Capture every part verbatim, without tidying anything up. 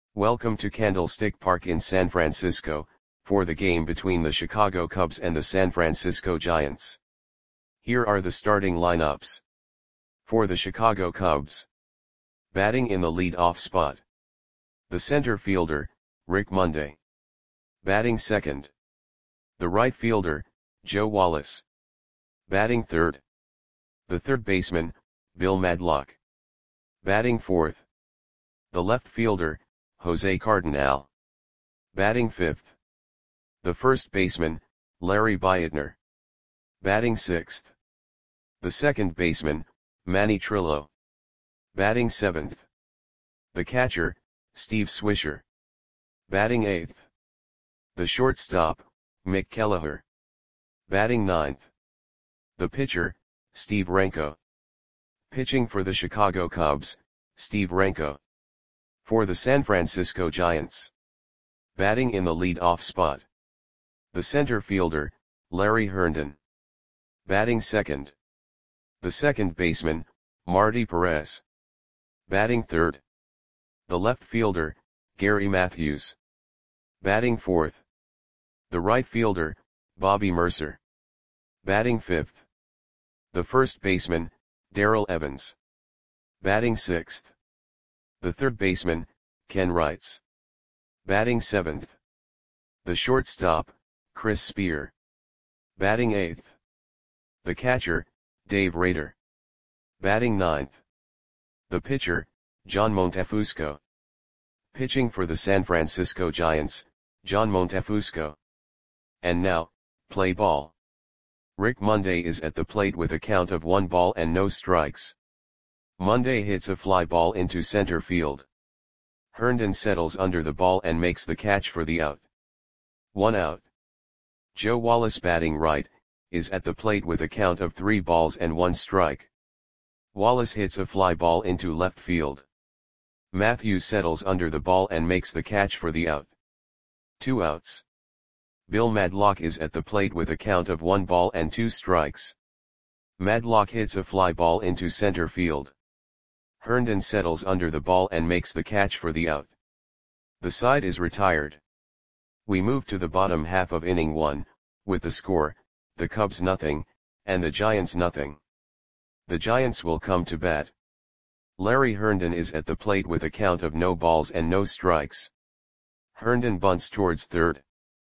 Welcome to Candlestick Park in San Francisco, for the game between the Chicago Cubs and the San Francisco Giants. Here are the starting lineups. For the Chicago Cubs. Batting in the lead-off spot. The center fielder, Rick Monday. Batting second. The right fielder, Joe Wallace. Batting third. The third baseman, Bill Madlock. Batting fourth. The left fielder, Jose Cardinal. Batting fifth. The first baseman, Larry Beitner. Batting sixth. The second baseman, Manny Trillo. Batting seventh. The catcher, Steve Swisher. Batting eighth. The shortstop, Mick Kelleher. Batting ninth. The pitcher, Steve Renko. Pitching for the Chicago Cubs, Steve Renko. For the San Francisco Giants. Batting in the lead-off spot. The center fielder, Larry Herndon. Batting second. The second baseman, Marty Perez. Batting third. The left fielder, Gary Matthews. Batting fourth. The right fielder, Bobby Mercer. Batting fifth. The first baseman, Darrell Evans. Batting sixth. The third baseman, Ken Wrights. Batting seventh. The shortstop, Chris Spear. Batting eighth. The catcher, Dave Rader. Batting ninth. The pitcher, John Montefusco. Pitching for the San Francisco Giants, John Montefusco. And now, play ball. Rick Monday is at the plate with a count of one ball and no strikes. Monday hits a fly ball into center field. Herndon settles under the ball and makes the catch for the out. One out. Joe Wallace, batting right, is at the plate with a count of three balls and one strike. Wallace hits a fly ball into left field. Matthews settles under the ball and makes the catch for the out. Two outs. Bill Madlock is at the plate with a count of one ball and two strikes. Madlock hits a fly ball into center field. Herndon settles under the ball and makes the catch for the out. The side is retired. We move to the bottom half of inning one, with the score, the Cubs nothing, and the Giants nothing. The Giants will come to bat. Larry Herndon is at the plate with a count of no balls and no strikes. Herndon bunts towards third.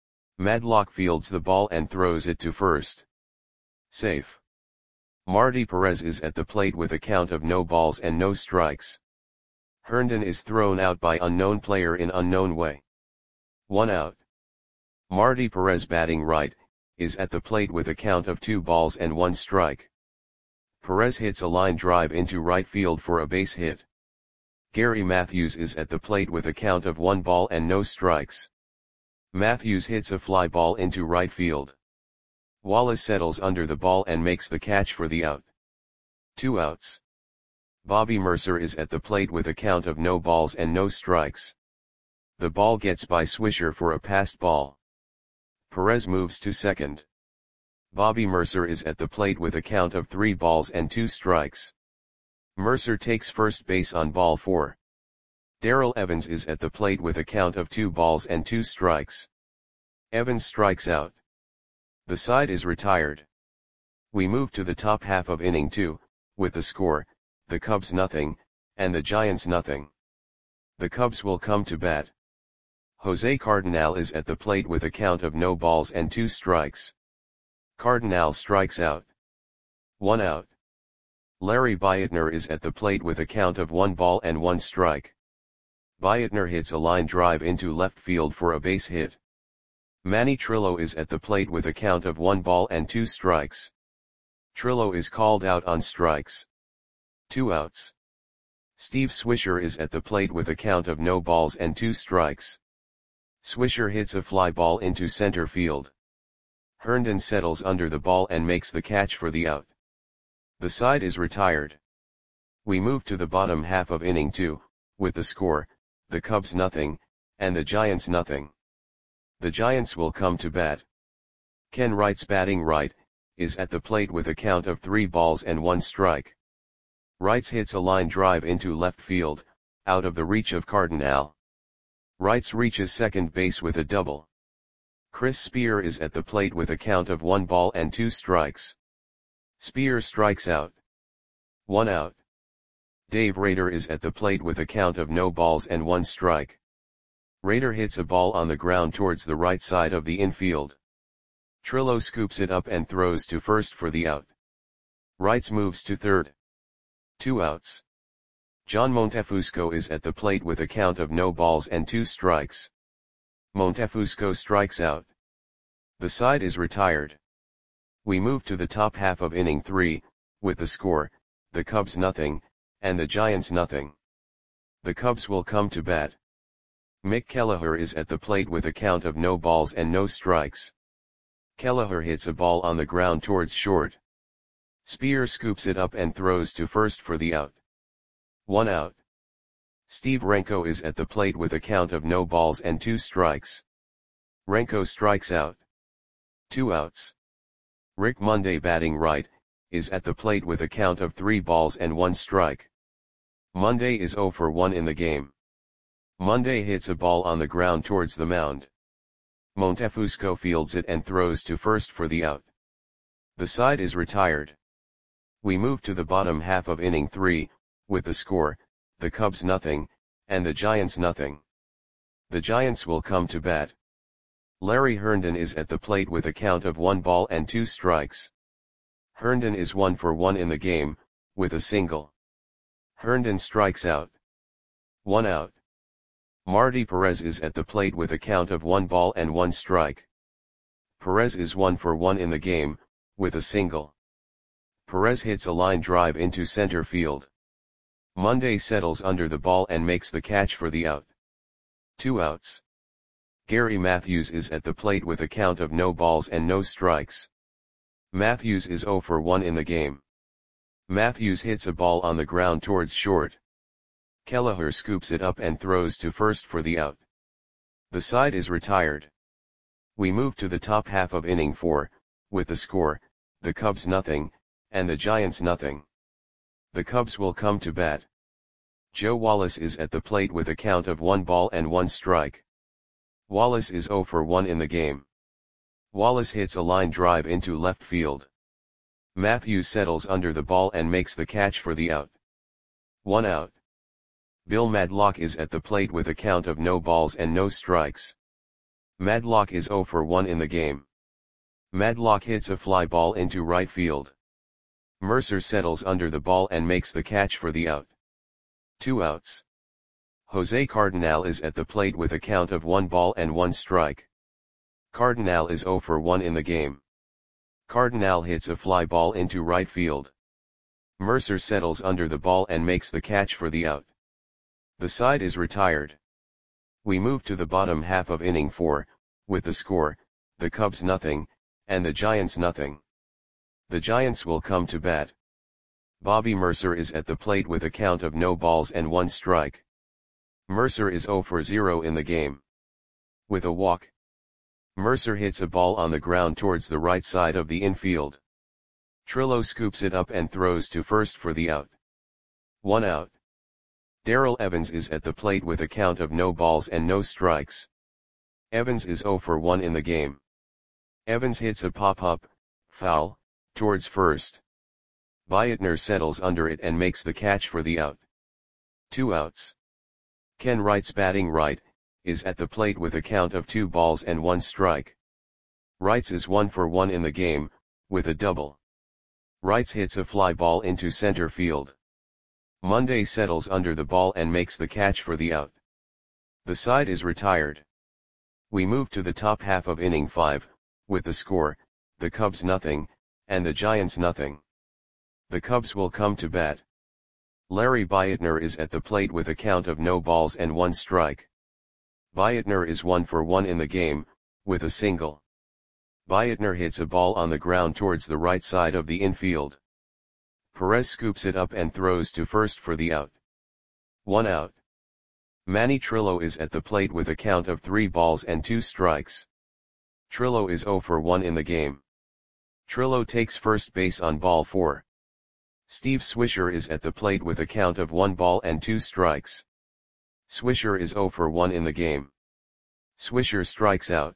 Madlock fields the ball and throws it to first. Safe. Marty Perez is at the plate with a count of no balls and no strikes. Herndon is thrown out by unknown player in unknown way. One out. Marty Perez, batting right, is at the plate with a count of two balls and one strike. Perez hits a line drive into right field for a base hit. Gary Matthews is at the plate with a count of one ball and no strikes. Matthews hits a fly ball into right field. Wallace settles under the ball and makes the catch for the out. Two outs. Bobby Mercer is at the plate with a count of no balls and no strikes. The ball gets by Swisher for a passed ball. Perez moves to second. Bobby Mercer is at the plate with a count of three balls and two strikes. Mercer takes first base on ball four. Darrell Evans is at the plate with a count of two balls and two strikes. Evans strikes out. The side is retired. We move to the top half of inning two, with the score, the Cubs nothing, and the Giants nothing. The Cubs will come to bat. Jose Cardinal is at the plate with a count of no balls and two strikes. Cardinal strikes out. One out. Larry Beitner is at the plate with a count of one ball and one strike. Beitner hits a line drive into left field for a base hit. Manny Trillo is at the plate with a count of one ball and two strikes. Trillo is called out on strikes. Two outs. Steve Swisher is at the plate with a count of no balls and two strikes. Swisher hits a fly ball into center field. Herndon settles under the ball and makes the catch for the out. The side is retired. We move to the bottom half of inning two, with the score, the Cubs nothing, and the Giants nothing. The Giants will come to bat. Ken Wrights, batting right, is at the plate with a count of three balls and one strike. Wrights hits a line drive into left field, out of the reach of Cardinal. Wrights reaches second base with a double. Chris Spear is at the plate with a count of one ball and two strikes. Spear strikes out. One out. Dave Rader is at the plate with a count of no balls and one strike. Rader hits a ball on the ground towards the right side of the infield. Trillo scoops it up and throws to first for the out. Wrights moves to third. Two outs. John Montefusco is at the plate with a count of no balls and two strikes. Montefusco strikes out. The side is retired. We move to the top half of inning three, with the score, the Cubs nothing, and the Giants nothing. The Cubs will come to bat. Mick Kelleher is at the plate with a count of no balls and no strikes. Kelleher hits a ball on the ground towards short. Spear scoops it up and throws to first for the out. One out. Steve Renko is at the plate with a count of no balls and two strikes. Renko strikes out. Two outs. Rick Monday, batting right, is at the plate with a count of three balls and one strike. Monday is oh for one in the game. Monday hits a ball on the ground towards the mound. Montefusco fields it and throws to first for the out. The side is retired. We move to the bottom half of inning three, with the score, the Cubs nothing, and the Giants nothing. The Giants will come to bat. Larry Herndon is at the plate with a count of one ball and two strikes. Herndon is one for one in the game, with a single. Herndon strikes out. One out. Marty Perez is at the plate with a count of one ball and one strike. Perez is one for one in the game, with a single. Perez hits a line drive into center field. Monday settles under the ball and makes the catch for the out. Two outs. Gary Matthews is at the plate with a count of no balls and no strikes. Matthews is oh for one in the game. Matthews hits a ball on the ground towards short. Kelleher scoops it up and throws to first for the out. The side is retired. We move to the top half of inning four, with the score, the Cubs nothing, and the Giants nothing. The Cubs will come to bat. Joe Wallace is at the plate with a count of one ball and one strike. Wallace is oh for one in the game. Wallace hits a line drive into left field. Matthews settles under the ball and makes the catch for the out. One out. Bill Madlock is at the plate with a count of no balls and no strikes. Madlock is oh for one in the game. Madlock hits a fly ball into right field. Mercer settles under the ball and makes the catch for the out. Two outs. Jose Cardinal is at the plate with a count of one ball and one strike. Cardinal is oh for one in the game. Cardinal hits a fly ball into right field. Mercer settles under the ball and makes the catch for the out. The side is retired. We move to the bottom half of inning four, with the score, the Cubs nothing, and the Giants nothing. The Giants will come to bat. Bobby Mercer is at the plate with a count of no balls and one strike. Mercer is oh for zero in the game. With a walk. Mercer hits a ball on the ground towards the right side of the infield. Trillo scoops it up and throws to first for the out. One out. Darrell Evans is at the plate with a count of no balls and no strikes. Evans is oh for one in the game. Evans hits a pop-up, foul, towards first. Bietner settles under it and makes the catch for the out. Two outs. Ken Wrights, batting right, is at the plate with a count of two balls and one strike. Wrights is one for one in the game, with a double. Wrights hits a fly ball into center field. Monday settles under the ball and makes the catch for the out. The side is retired. We move to the top half of inning five, with the score, the Cubs nothing, and the Giants nothing. The Cubs will come to bat. Larry Bietner is at the plate with a count of no balls and one strike. Bietner is one for one in the game, with a single. Bietner hits a ball on the ground towards the right side of the infield. Perez scoops it up and throws to first for the out. One out. Manny Trillo is at the plate with a count of three balls and two strikes. Trillo is oh for one in the game. Trillo takes first base on ball four. Steve Swisher is at the plate with a count of one ball and two strikes. Swisher is oh for one in the game. Swisher strikes out.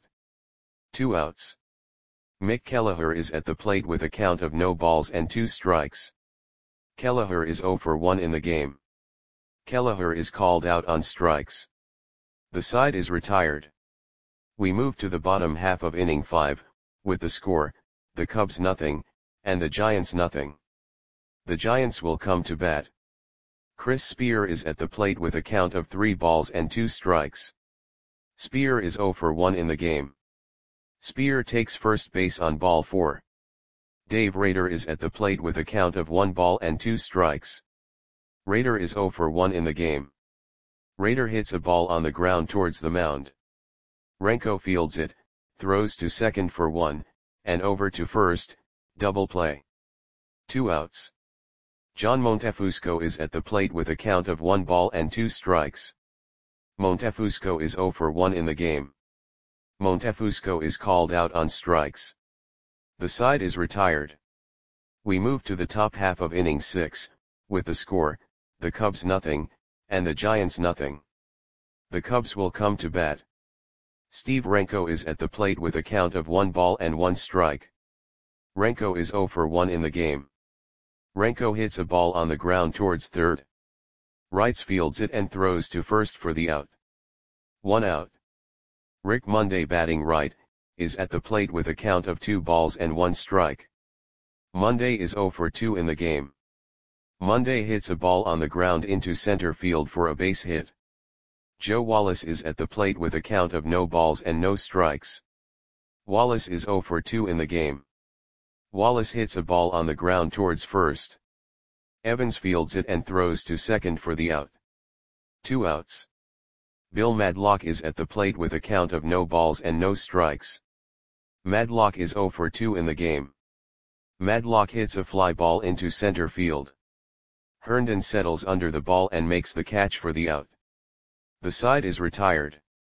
Two outs. Mick Kelleher is at the plate with a count of no balls and two strikes. Kelleher is oh for one in the game. Kelleher is called out on strikes. The side is retired. We move to the bottom half of inning five, with the score, the Cubs nothing, and the Giants nothing. The Giants will come to bat. Chris Spear is at the plate with a count of three balls and two strikes. Spear is oh for one in the game. Spear takes first base on ball four. Dave Rader is at the plate with a count of one ball and two strikes. Rader is oh for one in the game. Rader hits a ball on the ground towards the mound. Renko fields it, throws to second for one, and over to first, double play. Two outs. John Montefusco is at the plate with a count of one ball and two strikes. Montefusco is oh for one in the game. Montefusco is called out on strikes. The side is retired. We move to the top half of inning six, with the score, the Cubs nothing, and the Giants nothing. The Cubs will come to bat. Steve Renko is at the plate with a count of one ball and one strike. Renko is oh for one in the game. Renko hits a ball on the ground towards third. Wrights fields it and throws to first for the out. One out. Rick Monday, batting right, is at the plate with a count of two balls and one strike. Monday is oh for two in the game. Monday hits a ball on the ground into center field for a base hit. Joe Wallace is at the plate with a count of no balls and no strikes. Wallace is oh for two in the game. Wallace hits a ball on the ground towards first. Evans fields it and throws to second for the out. Two outs. Bill Madlock is at the plate with a count of no balls and no strikes. Madlock is oh for two in the game. Madlock hits a fly ball into center field. Herndon settles under the ball and makes the catch for the out. The side is retired.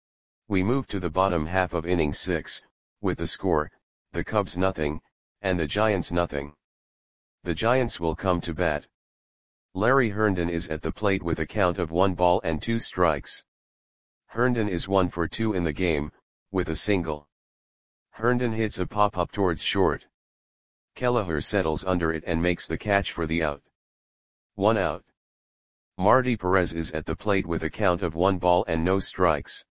We move to the bottom half of inning six, with the score, the Cubs nothing, and the Giants nothing. The Giants will come to bat. Larry Herndon is at the plate with a count of one ball and two strikes. Herndon is one for two in the game, with a single. Herndon hits a pop-up towards short. Kelleher settles under it and makes the catch for the out. One out. Marty Perez is at the plate with a count of one ball and no strikes.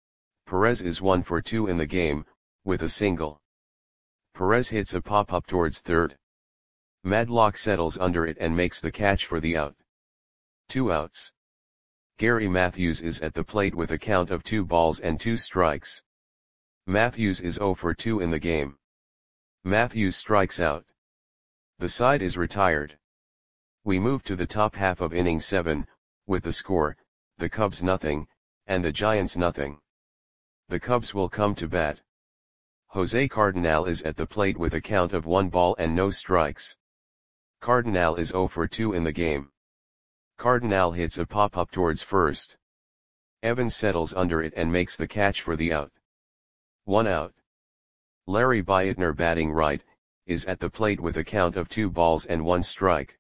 Perez is one for two in the game, with a single. Perez hits a pop-up towards third. Madlock settles under it and makes the catch for the out. Two outs. Gary Matthews is at the plate with a count of two balls and two strikes. Matthews is oh for two in the game. Matthews strikes out. The side is retired. We move to the top half of inning seven, with the score, the Cubs nothing, and the Giants nothing. The Cubs will come to bat. Jose Cardenal is at the plate with a count of one ball and no strikes. Cardenal is oh for two in the game. Cardenal hits a pop-up towards first. Evans settles under it and makes the catch for the out. One out. Larry Beitner, batting right, is at the plate with a count of two balls and one strike.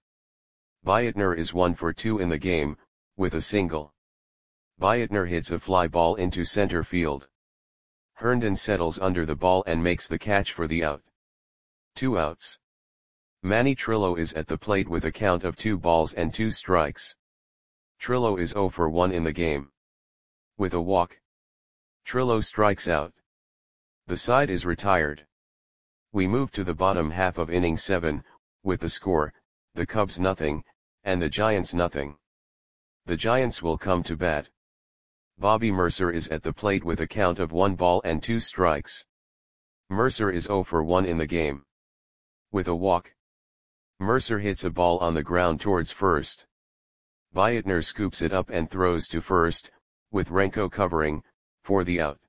Beitner is one for two in the game, with a single. Beitner hits a fly ball into center field. Herndon settles under the ball and makes the catch for the out. Two outs. Manny Trillo is at the plate with a count of two balls and two strikes. Trillo is oh for one in the game. With a walk. Trillo strikes out. The side is retired. We move to the bottom half of inning seven, with the score, the Cubs nothing, and the Giants nothing. The Giants will come to bat. Bobby Mercer is at the plate with a count of one ball and two strikes. Mercer is oh for one in the game. With a walk. Mercer hits a ball on the ground towards first. Beitner scoops it up and throws to first, with Renko covering, for the out.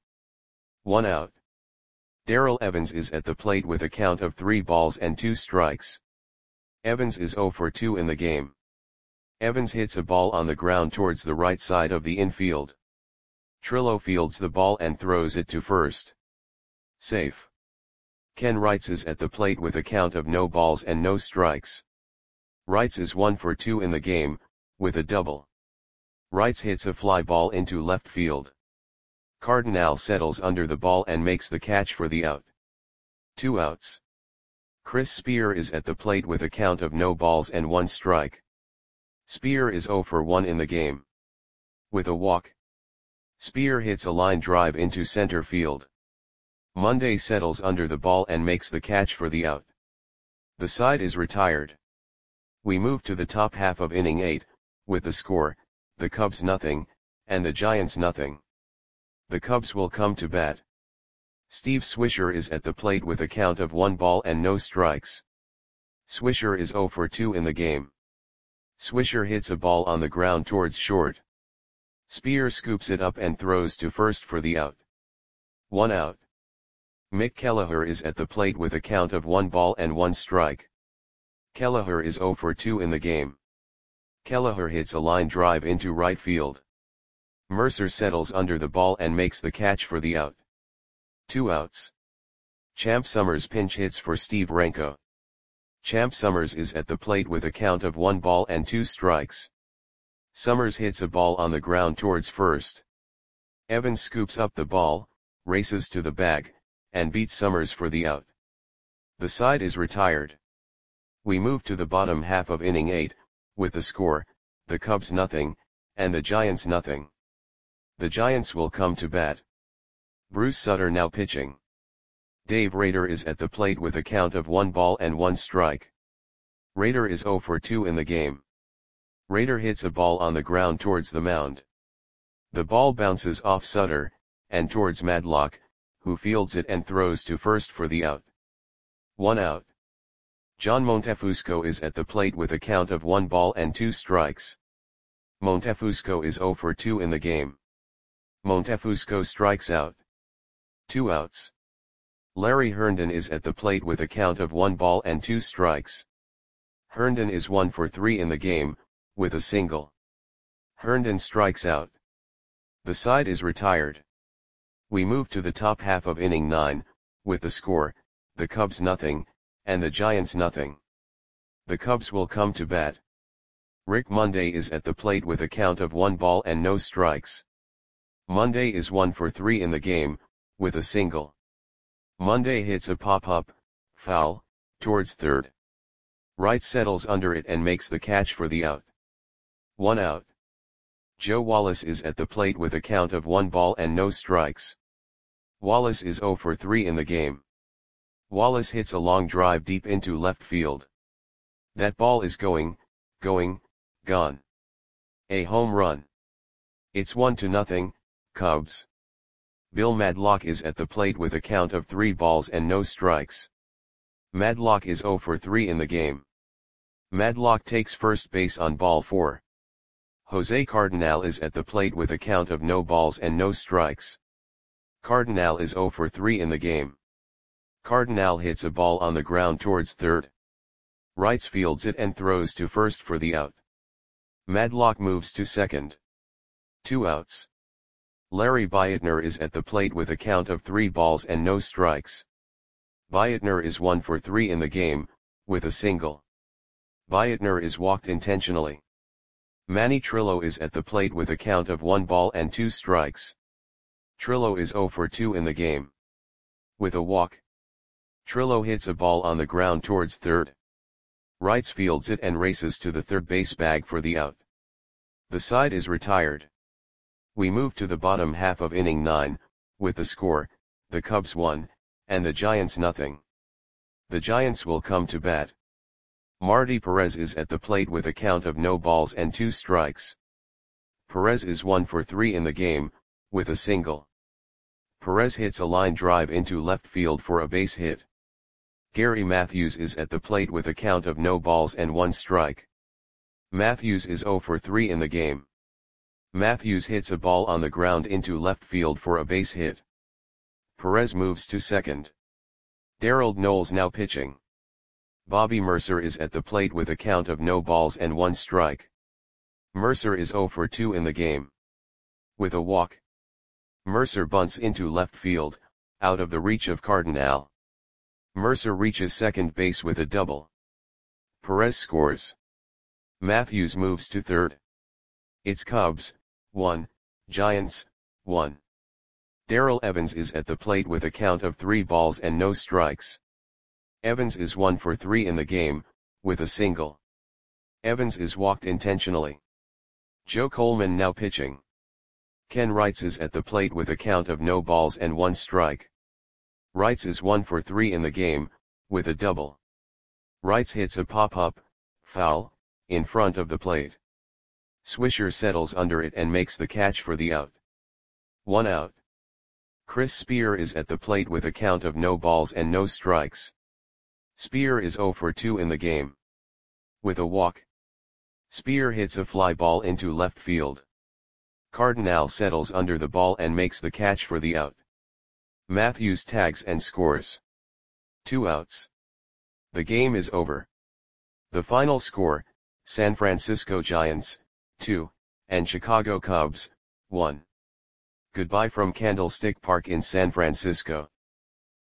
One out. Darrell Evans is at the plate with a count of three balls and two strikes. Evans is oh for two in the game. Evans hits a ball on the ground towards the right side of the infield. Trillo fields the ball and throws it to first. Safe. Ken Wrights is at the plate with a count of no balls and no strikes. Wrights is one for two in the game, with a double. Wrights hits a fly ball into left field. Cardinal settles under the ball and makes the catch for the out. Two outs. Chris Spear is at the plate with a count of no balls and one strike. Spear is zero for one in the game. With a walk, Spear hits a line drive into center field. Monday settles under the ball and makes the catch for the out. The side is retired. We move to the top half of inning eight, with the score, the Cubs nothing, and the Giants nothing. The Cubs will come to bat. Steve Swisher is at the plate with a count of one ball and no strikes. Swisher is zero for two in the game. Swisher hits a ball on the ground towards short. Spear scoops it up and throws to first for the out. One out. Mick Kelleher is at the plate with a count of one ball and one strike. Kelleher is zero for two in the game. Kelleher hits a line drive into right field. Mercer settles under the ball and makes the catch for the out. Two outs. Champ Summers pinch hits for Steve Renko. Champ Summers is at the plate with a count of one ball and two strikes. Summers hits a ball on the ground towards first. Evans scoops up the ball, races to the bag, and beats Summers for the out. The side is retired. We move to the bottom half of inning eight, with the score, the Cubs nothing, and the Giants nothing. The Giants will come to bat. Bruce Sutter now pitching. Dave Rader is at the plate with a count of one ball and one strike. Rader is zero for two in the game. Rader hits a ball on the ground towards the mound. The ball bounces off Sutter, and towards Madlock, who fields it and throws to first for the out. One out. John Montefusco is at the plate with a count of one ball and two strikes. Montefusco is zero for two in the game. Montefusco strikes out. Two outs. Larry Herndon is at the plate with a count of one ball and two strikes. Herndon is one for three in the game, with a single. Herndon strikes out. The side is retired. We move to the top half of inning nine, with the score, the Cubs nothing, and the Giants nothing. The Cubs will come to bat. Rick Monday is at the plate with a count of one ball and no strikes. Monday is one for three in the game, with a single. Monday hits a pop-up, foul, towards third. Wright settles under it and makes the catch for the out. One out. Joe Wallace is at the plate with a count of one ball and no strikes. Wallace is zero for three in the game. Wallace hits a long drive deep into left field. That ball is going, going, gone. A home run. It's one to nothing, Cubs. Bill Madlock is at the plate with a count of three balls and no strikes. Madlock is zero for three in the game. Madlock takes first base on ball four. Jose Cardinal is at the plate with a count of no balls and no strikes. Cardinal is zero for three in the game. Cardinal hits a ball on the ground towards third. Wright fields it and throws to first for the out. Madlock moves to second. Two outs. Larry Beitner is at the plate with a count of three balls and no strikes. Beitner is one for three in the game, with a single. Beitner is walked intentionally. Manny Trillo is at the plate with a count of one ball and two strikes. Trillo is zero for two in the game. With a walk, Trillo hits a ball on the ground towards third. Wright fields it and races to the third base bag for the out. The side is retired. We move to the bottom half of inning nine, with the score, the Cubs one, and the Giants nothing. The Giants will come to bat. Marty Perez is at the plate with a count of no balls and two strikes. Perez is one for three in the game, with a single. Perez hits a line drive into left field for a base hit. Gary Matthews is at the plate with a count of no balls and one strike. Matthews is zero for three in the game. Matthews hits a ball on the ground into left field for a base hit. Perez moves to second. Darrell Knowles now pitching. Bobby Mercer is at the plate with a count of no balls and one strike. Mercer is zero for two in the game. With a walk, Mercer bunts into left field, out of the reach of Cardinal. Mercer reaches second base with a double. Perez scores. Matthews moves to third. It's Cubs, one, Giants, one. Darrell Evans is at the plate with a count of three balls and no strikes. Evans is one for three in the game, with a single. Evans is walked intentionally. Joe Coleman now pitching. Ken Wrights is at the plate with a count of no balls and one strike. Wrights is one for three in the game, with a double. Wrights hits a pop-up, foul, in front of the plate. Swisher settles under it and makes the catch for the out. One out. Chris Spear is at the plate with a count of no balls and no strikes. Spear is zero for two in the game. With a walk. Spear hits a fly ball into left field. Cardinal settles under the ball and makes the catch for the out. Matthews tags and scores. Two outs. The game is over. The final score, San Francisco Giants, two, and Chicago Cubs, one. Goodbye from Candlestick Park in San Francisco.